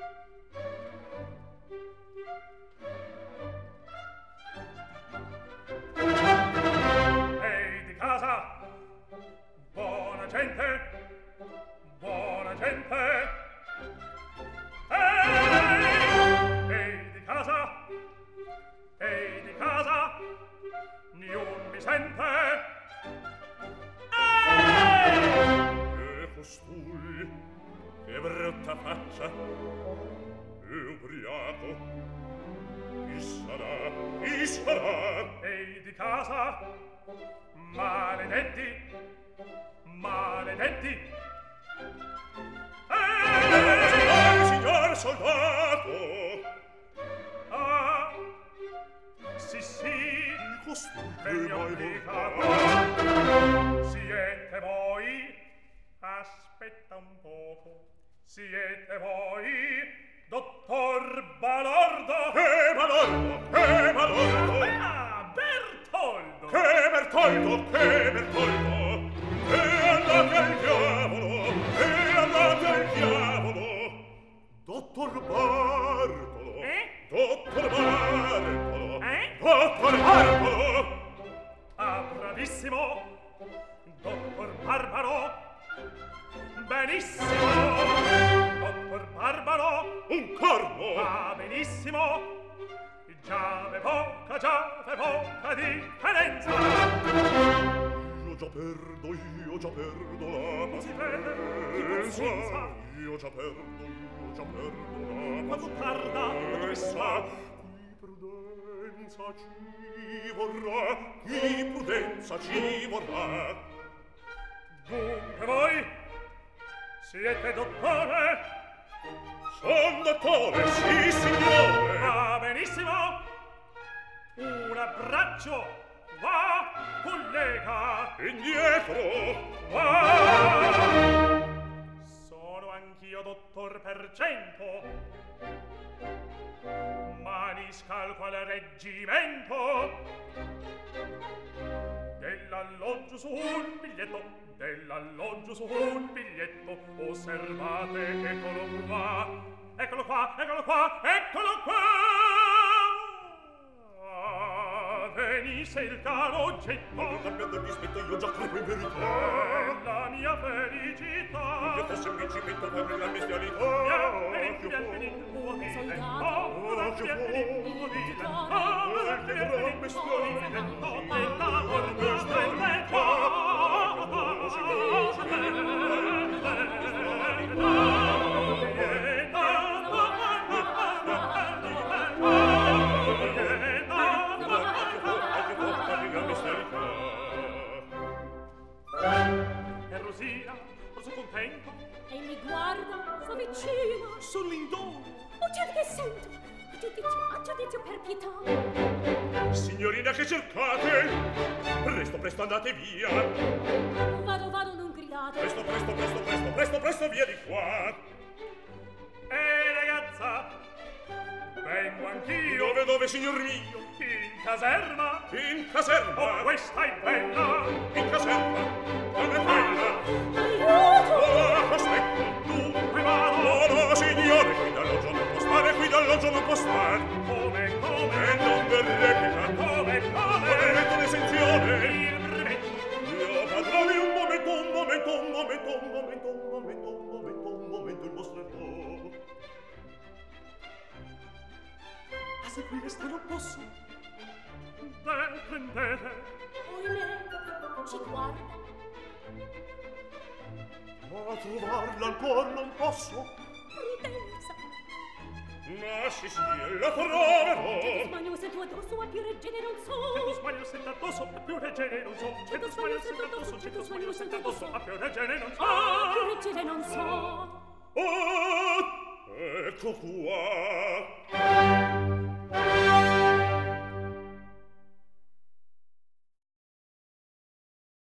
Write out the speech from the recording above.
Ehi di casa, buona gente, buona gente. Ehi di casa, niun mi sente. Che costui, che brutta faccia, è ubriaco. Chi sarà? Chi sarà? Ehi di casa, maledetti, maledetti. Signor soldato! Ah, sì, sì, Il costui che ben mi mai obbligato. voltato. Siete voi? Aspetta un poco. Siete voi, dottor Balordo? Che balordo! Che balordo! Ah, Bertoldo! Che Bertoldo! Che Bertoldo! E andate al diavolo! E andate al diavolo! Dottor Bartolo! Dottor Bartolo! Dottor Bartolo! Ah, bravissimo! Dottor Barbaro! Benissimo! Dottor Barbaro! Un corno! Va benissimo! Già ve poca differenza! Io già perdo la Non si vede, di pazienza. Io già perdo la Quando tarda, dove sta? Qui prudenza ci vorrà. Dunque voi siete dottore? Son dottore, sì signore. Va benissimo! Un abbraccio! Va, collega! Indietro. Va! Sono anch'io dottor per cento, maniscalco al reggimento. Dell'alloggio su un biglietto, dell'alloggio su un biglietto. Osservate, eccolo qua, eccolo qua, eccolo qua, eccolo qua. Venisse il caro oggetto, Ma non abbiate il dispetto, io già credo in verità. la mia felicità. Io fosse un vincimento per la bestialità. E Rosina, forse contento? E mi guarda, so vicino. Son lindoro. Udite che sento. A giudizio per pietà. Signorina, che cercate? Presto, presto, andate via. Vado, non gridate. Presto, via di qua. Ragazza, vengo anch'io. Dove, signor mio? In caserma. In caserma. Oh, questa è bella. In caserma. Non è bella. Aiuto! Oh, aspetto. Dunque vado. No, signore, qui dall'alloggio non può stare. Come? E non verrebbe. Come? Brevetto d'esenzione. Il brevetto. Io padroni, un momento, il vostro errore. A seguire sta non posso. Prendete. Oimè, ci guarda. Ma trovarla ancora non posso. Prudenza. Ma sì, la troverò. Smanio sento addosso, a più reggine non so. Se tu sbagli sento addosso, a più reggine non so. Se tu sbagli sento addosso, se tu sbagli sento addosso, a più reggine non so. A più reggine non so. Oh, ecco qua.